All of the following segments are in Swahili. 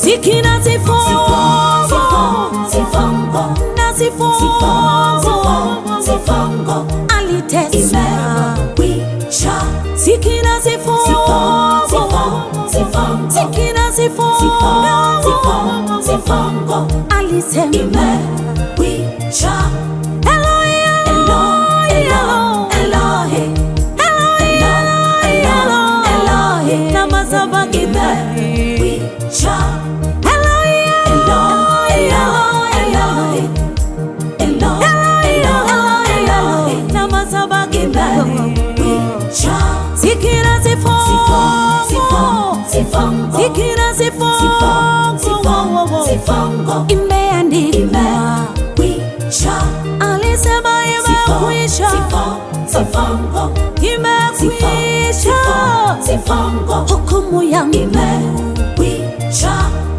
Sikina sifongo, na sifongo, alitesa. Sikina sifongo, sikina sifongo, alisema. Sikina sifongo, imeandikwa. Alisema imekwisha, imekwisha. Hukumu yangu imekwisha.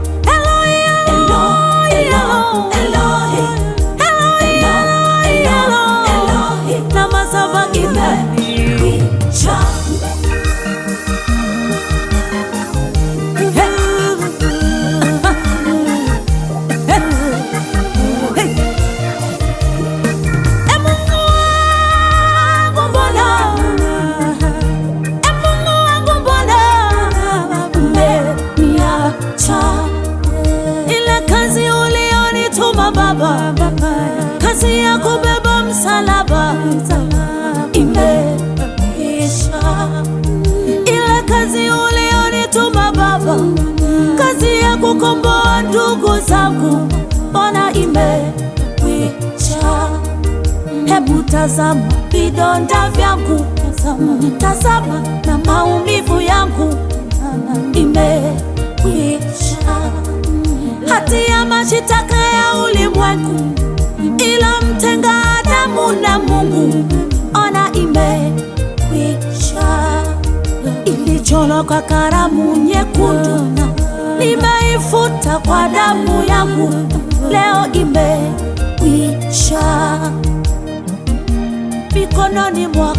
Na madhabahu imekwisha. Baba, kazi ya kubeba msalaba imeisha. Ile kazi ulionituma Baba, kazi ya kukomboa ndugu zangu, ona imekwisha. Hebu tazama vidonda vyangu, tazama na maumivu yangu, imekwisha. Hati ya mashitaka ya ulimwengu ilomtenga Adamu na Mungu, ona imekwisha. Ilichorwa kwa kalamu nyekundu, nimeifuta kwa damu yangu, leo imekwisha. Mikononi mwako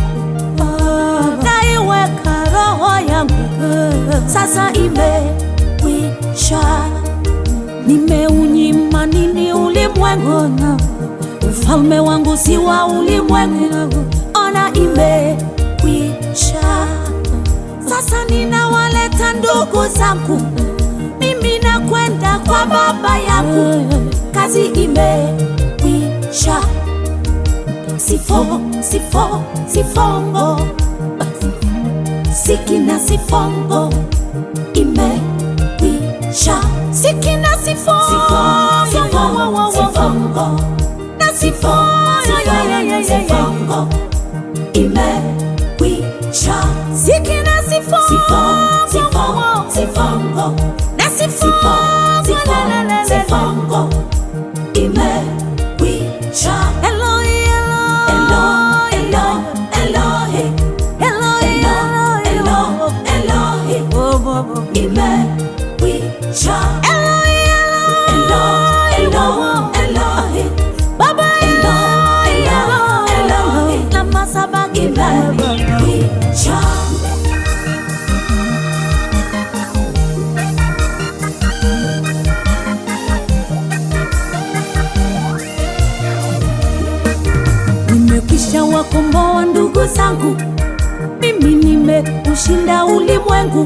naiweka roho yangu, sasa imekwisha. Nimeunyima nini ulimwengu? Ufalme wangu si wa ulimwengu, ona imekwisha. Sasa ninawaleta ndugu zangu, mimi nakwenda kwa Baba yangu, kazi imekwisha. Sifongo, sikina sifongo, imekwisha. Sikina sifongo, na sifongo, imekwisha. Sikina sifongo, na sifongo, imekwisha. Imekwisha. Elohi, Baba Elohi, na madhabahu imekwisha. Nimekwisha wakomboa ndugu zangu, mimi nimeushinda ulimwengu,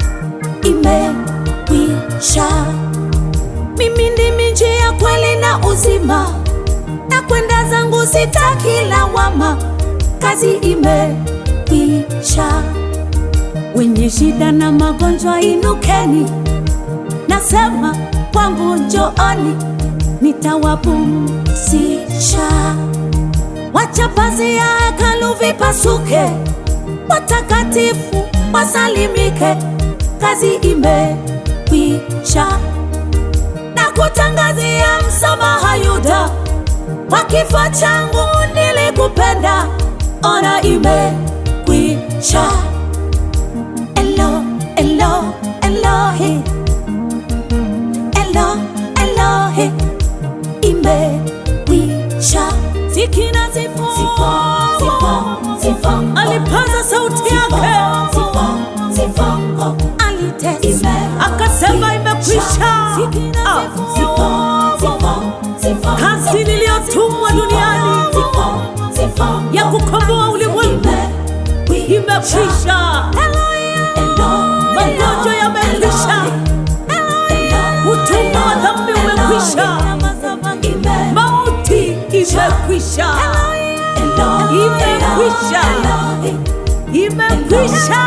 imekwisha. Mimi ndimi njia, kweli na uzima, na kwenda zangu sitaki lawama, kazi imekwisha. Wenye shida na magonjwa inukeni, nasema kwangu njooni, nitawapumzisha. Wacha pazia ya hekalu vipasuke, watakatifu wasalimike, kazi imekwisha. Na kutangazia msamaha Yuda, kwa kifo changu nilikupenda, ona imekwisha. Elohi, imekwisha. Sikina sifongo, alipaza sauti yake, alitesa akasema imekwisha. Kazi niliyotumwa duniani ya kukomboa ulimwengu imekwisha. Magonjwa yamekwisha, utumwa wa dhambi umekwisha, mauti imekwisha, imekwisha, imekwisha.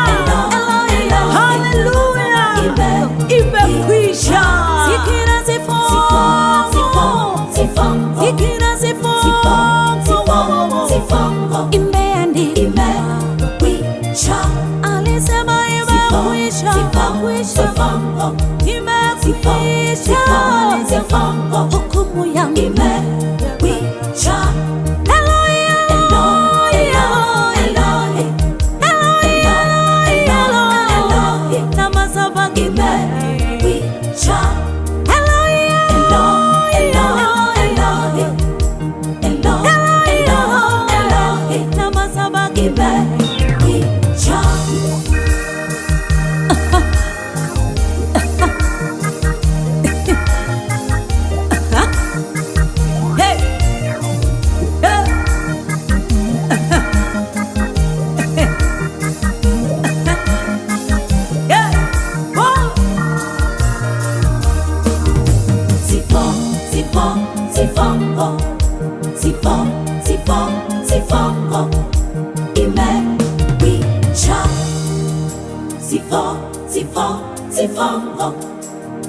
Haleluya, imekwisha. Imeandikwa, alisema imekwisha, imekwisha, hukumu yangu imekwisha.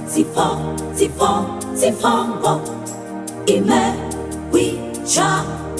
Imekwisha.